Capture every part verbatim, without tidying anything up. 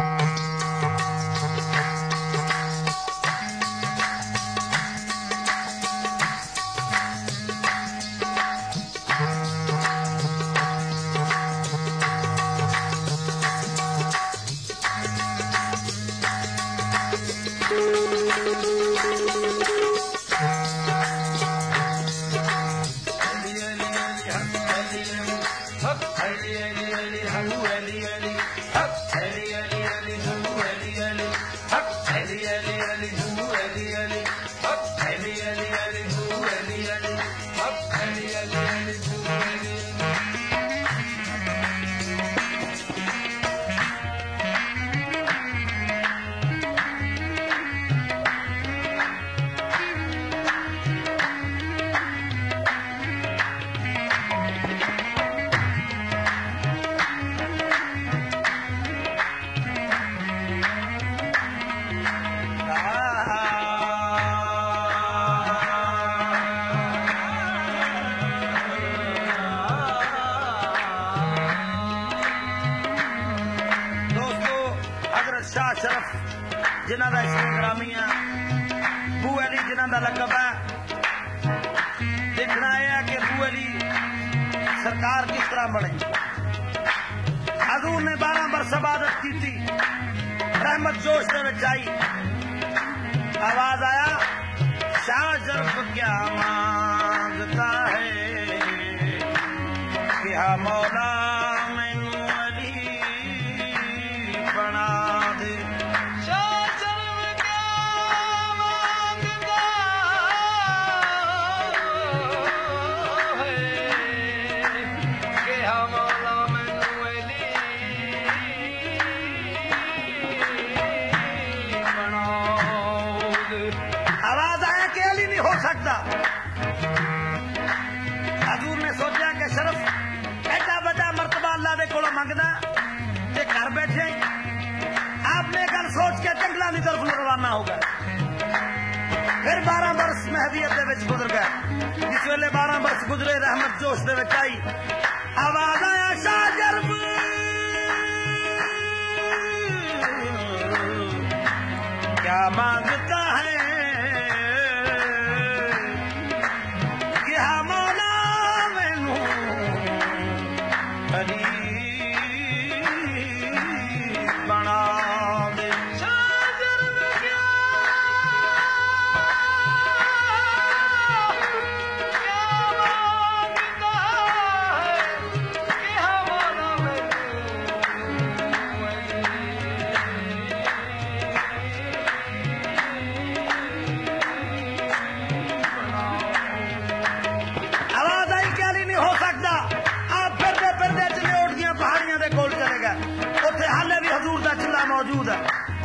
जिन्हों का इसमें ग्रामी है बू अली जिन्हों का लकब है। देखना यह है कि बू अली सरकार किस तरह बने। हजूर ने बारह बरस इबादत की थी, रहमत जोश में आई, आवाज आया शाह जर्फ क्या मांगता है, क्या मौला मैनू अली बना दे। हजूर ने सोचा कि शरफ एडा बड़ा मरतबा अल्लाह के कोलों मंगदा ते घर बैठे आपने गल सोच के जंगलों की तरफ रवाना हो गए। फिर बारह बरस महदियत दे विच गुजर गए। जिस वेले बारह बरस गुजरे रहमत जोश दे विच आई, आवाज आया शाह जर्फ क्या मांगता है, मौजूद है।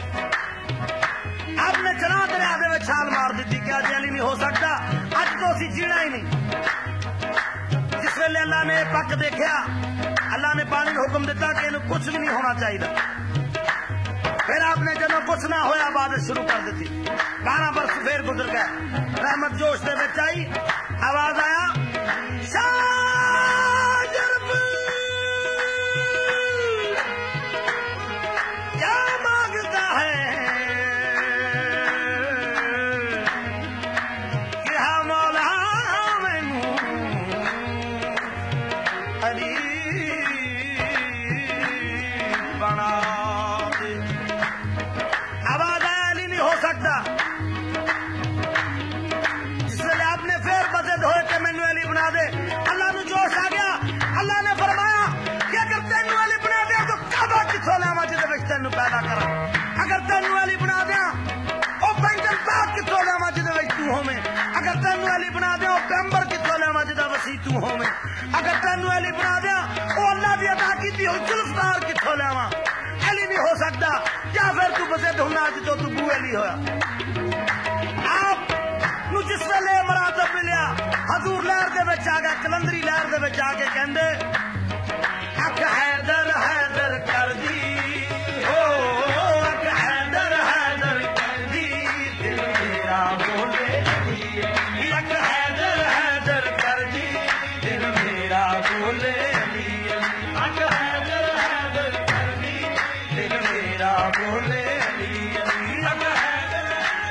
आपने चना दरिया दे छाल मार दी कि अज अली नहीं हो सकता, अज तो असी जीना ही नहीं। जिस वेले अल्लाह ने पक देखा, अल्लाह ने पानी को हुक्म दिता कि इन्हें कुछ भी नहीं होना चाहिए। फिर आपने जदों कुछ ना होया इबादत शुरू कर दी। बारह बरस फिर गुजर गए, रहमत जोश दे विच आई, आवाज आया पैदा कर। अगर तेन अली बना दिया बैंगन पाक कितों लिया जिद तू होवे, अगर तेन अली बना दिया पैंबर कितों लिया जिदा वसी तू होवे, अगर तेन अली बना दिया अल्लाह की अदा की जुल्फकार कितों लिया अली नहीं हो सकता। क्या फिर तू बसे ढूंढना जो तू बू अली होया। आप जिस वेले मरातब मिलिया हजूर लहर के विच आ गए, कलंदरी लहर के विच आके कहंदे अख हैदर हैदर कर दी बोले बोले अली अली अग हैदर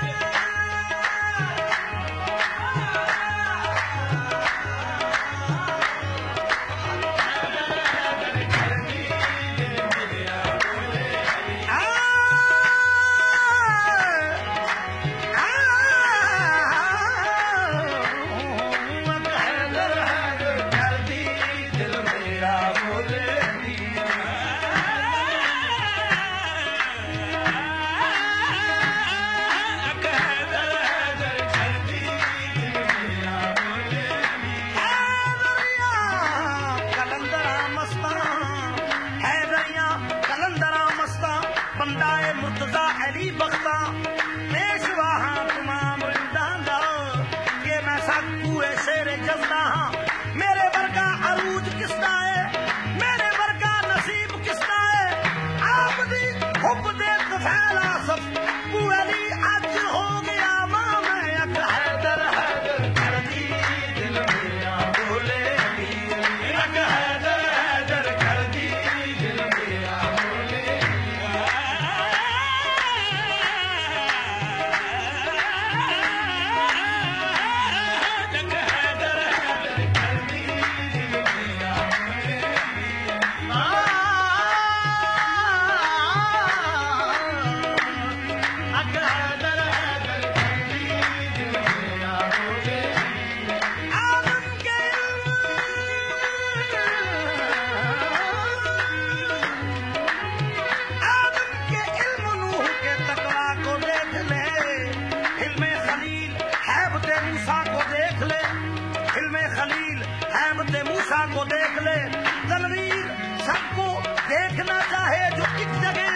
को देख ले तनवीर सबको देखना चाहे जो एक जगह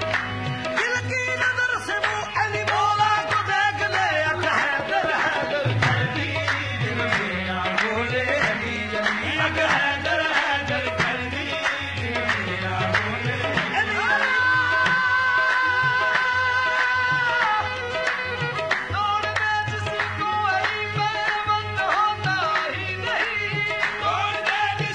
दिल की नजर से वो अली मौला को देख ले हैदर हैदर करदी दिल मेरा बोले अली अली हैदर हैदर करदी दिल मेरा बोले अली और मैं जिसको अली पे बंद होता ही नहीं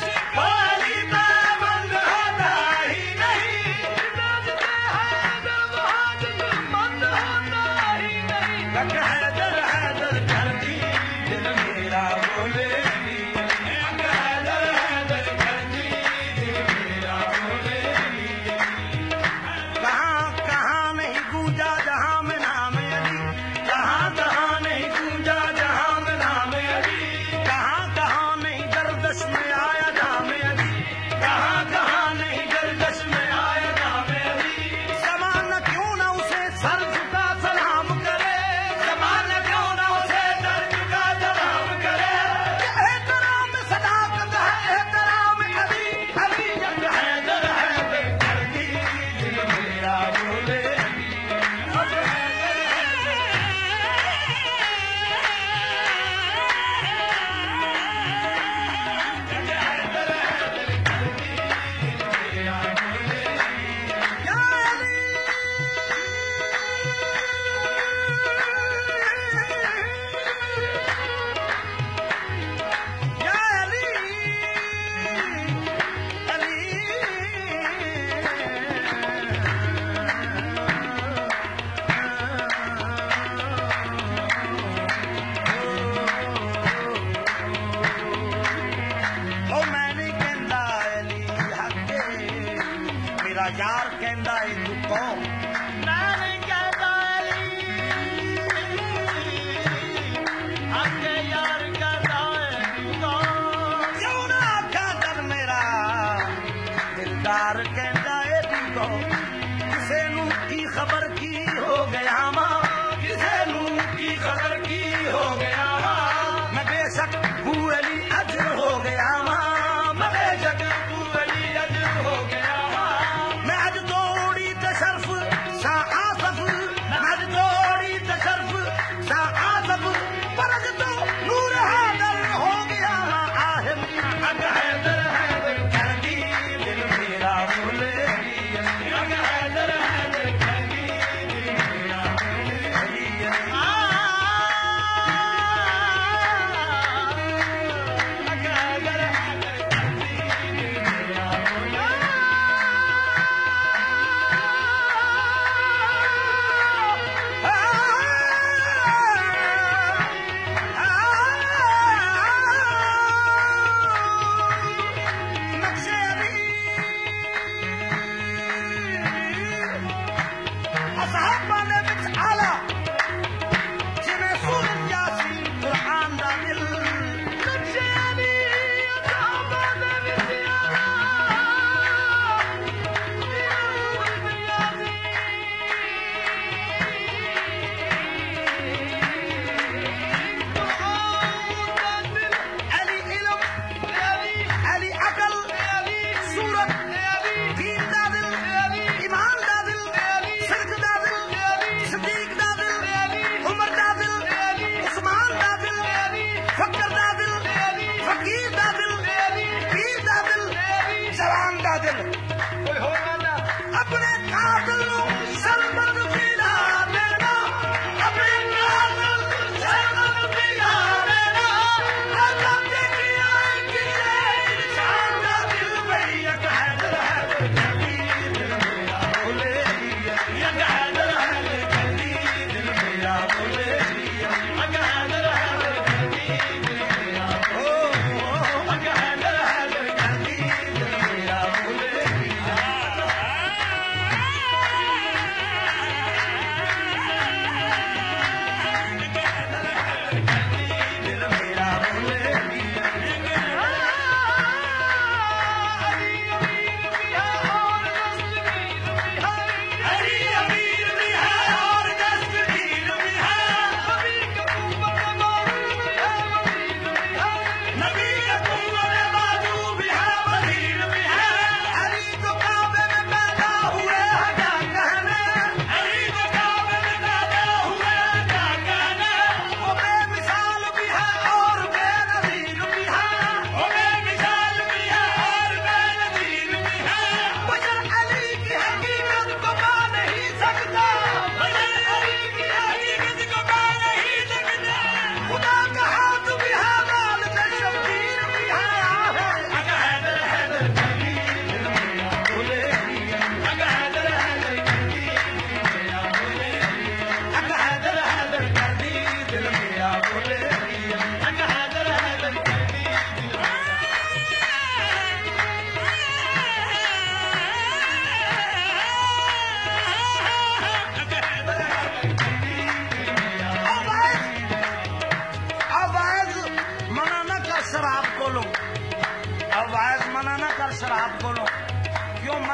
यार कहंदा है तू कौन मैं नहीं कहता अली आके यार कहता है तू कौन क्यों ना आखा कर मेरा दिलदार कहंदा है तू कौन किसे नू की खबर की हो गया मां किसे नू की खबर की हो गया मां मैं बेशक हूँ अली अजर हो गया मां मैं बेशक हूँ अली अजर हो गया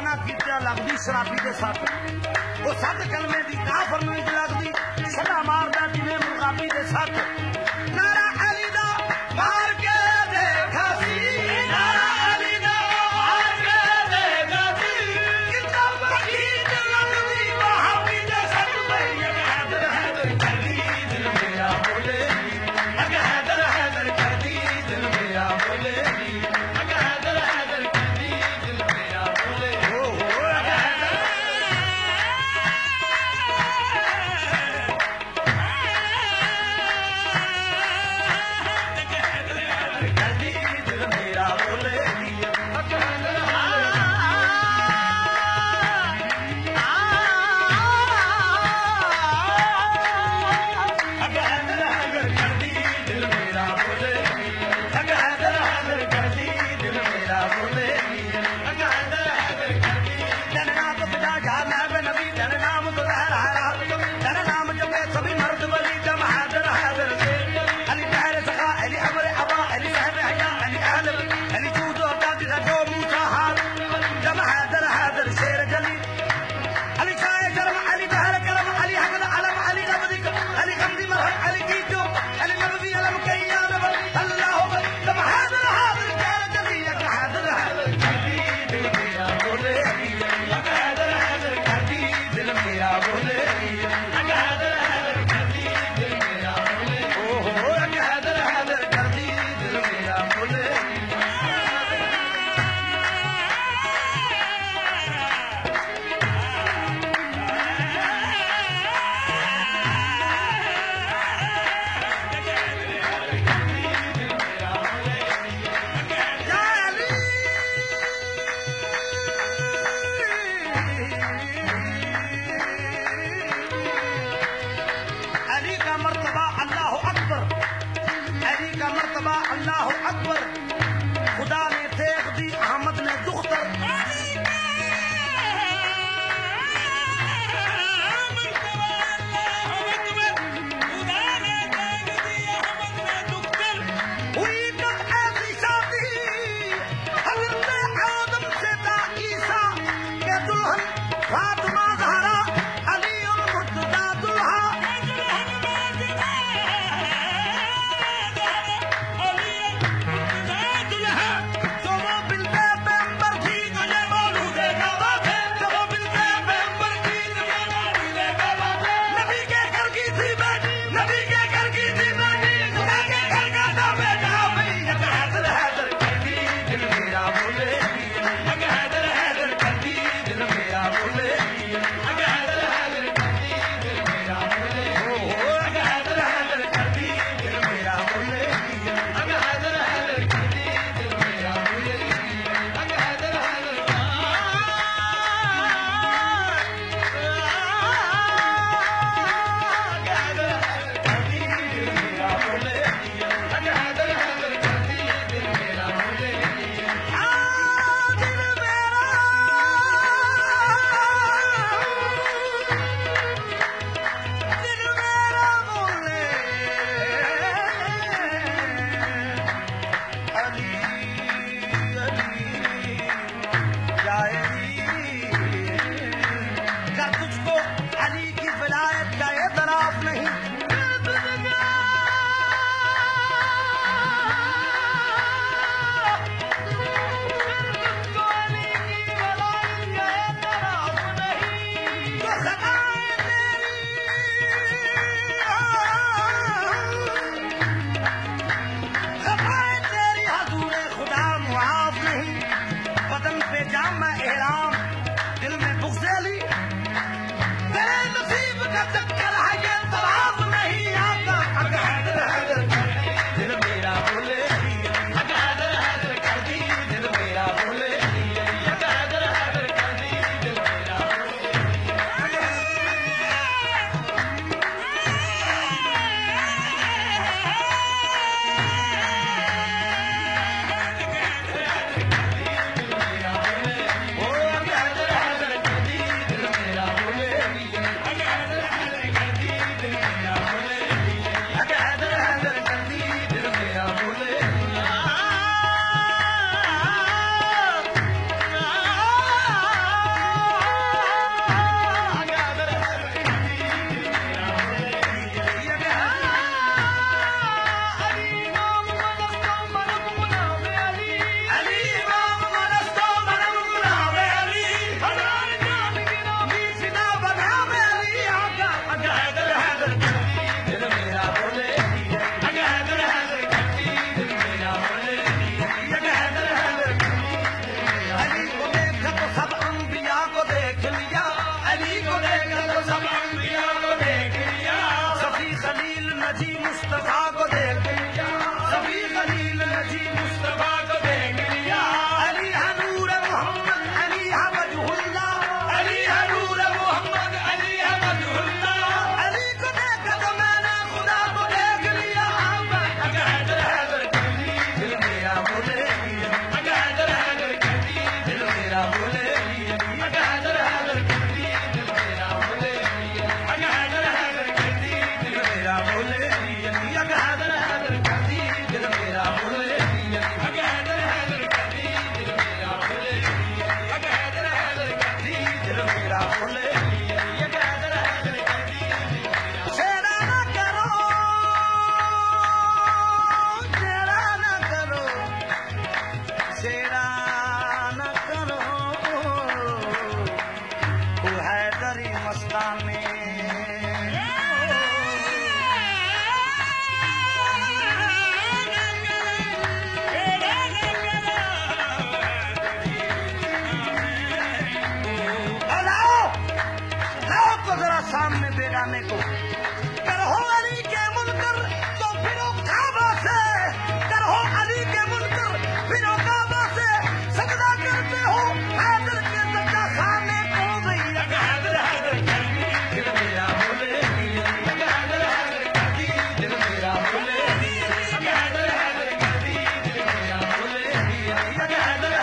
ना कीतिया लगदी शराबी के साथ वो सत कलमे दी काफर नूं लगदी सदा मारदा जिवें मुकाबी के साथ नारा अली दा मार के देखा सी नारा अली दा मार के देखा सी कितना बड़ी लगदी वहाबी के साथ भैया हैदर हैदर करदी दिल मेरा बोले अगर हैदर हैदर करदी दिल मेरा बोले अगर हैदर हैदर करदी दिल मेरा बोले हो हो अगर हैदर करदी दिल मेरा बोले अगर हैदर अगर हैदर हैदर करदी दिल मेरा बोले अगर हैदर हैदर करदी दिल मेरा बोले अगर हैदर हैदर करदी तेरे नाम तो सजा जा मैं बे नबी तेरे नाम तो लहरा तेरे नाम जमे सभी मर्द वली जम हैदर हैदर से अली तहर सखा अली अमर अबा अली रहब हया अली अहल अली जूद और दादी का जो मूसा हाल जम हैदर हैदर शेर जली अली शाह शर्म अली बहर करम अली हकल अलम अली गबदी अली गमदी मरहम अली कीचो अली नबी अलम कय्यान अल्लाह जम हैदर हैदर शेर जली अगर हैदर हैदर करदी दिल मेरा बोले अगर हैदर हैदर करदी दिल मेरा बोले अगर हैदर हैदर करदी दिल मेरा बोले ओ हो अगर हैदर हैदर करदी दिल मेरा बोले या अली अली का मर्तबा अल्लाह अकबर अली का मर्तबा अल्लाह अकबर खुदा ने देख दी अहमद ने दुख्तर हुई तब ऐसी शादी हजरत आदम से ता ईसा के दुल्हन फातिमा ज़हरा अली और मुर्तज़ा दुल्हा मस्ताने सामने बेगाने को करहो अली के मुनकर तो फिरो काबा से करहो अली के मुनकर फिरो काबा से सजदा करते हो हैदर के सच्चा सामने को भैया हैदर हैदर दिल मेरा बोले हैदर हैदर दिल मेरा बोले हैदर हैदर दिल मेरा बोले हैदर हैदर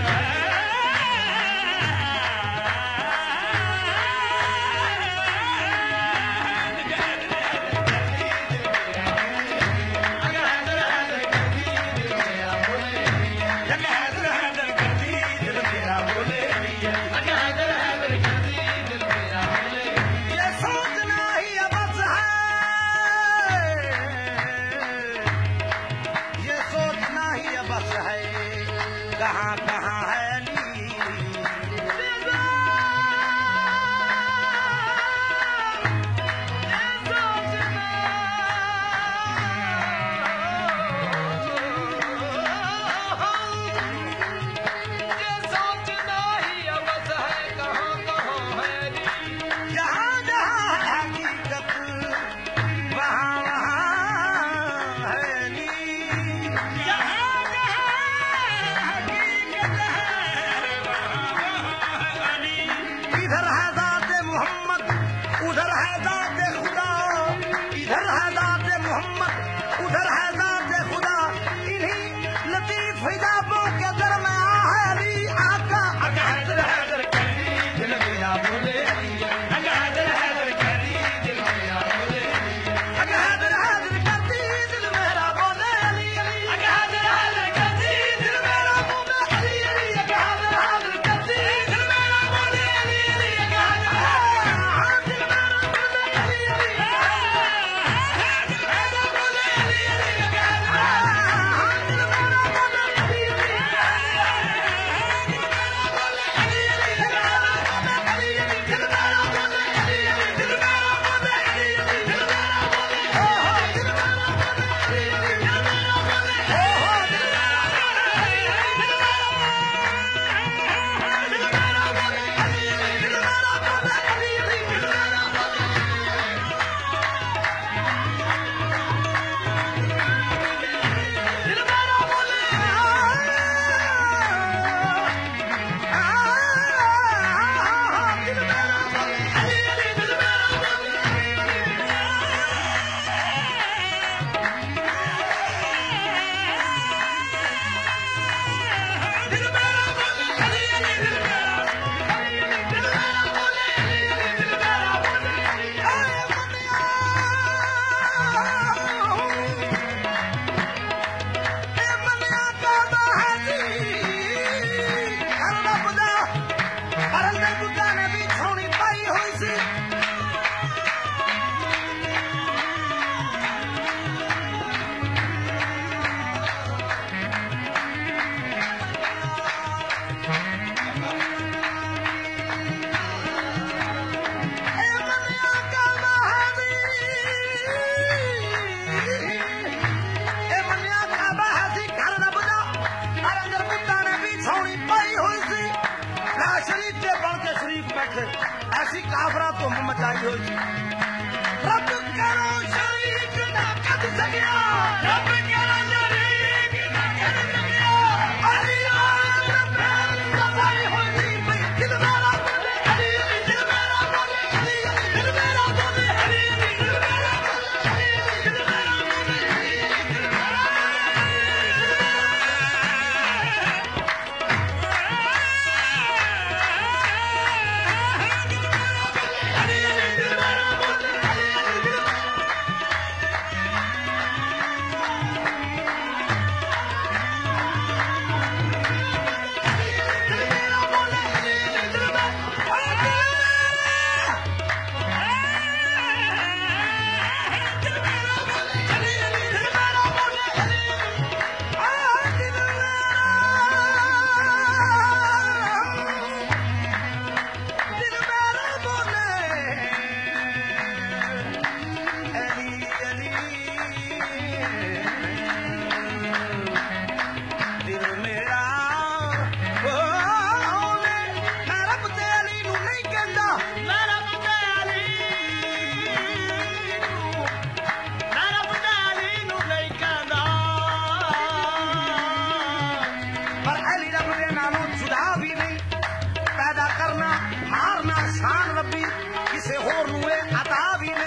कहाँ कहाँ है अली जहाँ जहाँ हकीकत वहाँ वहाँ है अली इधर है दाते मोहम्मद उधर है दाते खुदा इधर है दाते मोहम्मद उधर है दाते खुदा इन्हीं लतीफ हिजाबों के दरमियां है अली आका हैदर हैदर करती दिल मेरा बोले हैदर हैदर करती दिल मेरा बोले हैदर हैदर करती दिल मेरा बोले अली अली हैदर हैदर करती दिल मेरा बोले अली अली हैदर हैदर करती दिल मेरा बोले अली अली ऐसी काफरा तो मचाई हो रब करो शरीक ना कद सकिया रब करो शरीक ना कद सकिया अली रब सफाई हो दिल मेरा बोले अली दिल मेरा बोले अली दिल मेरा बोले अली दिल मेरा बोले अली दिल मेरा बोले हुए अता भी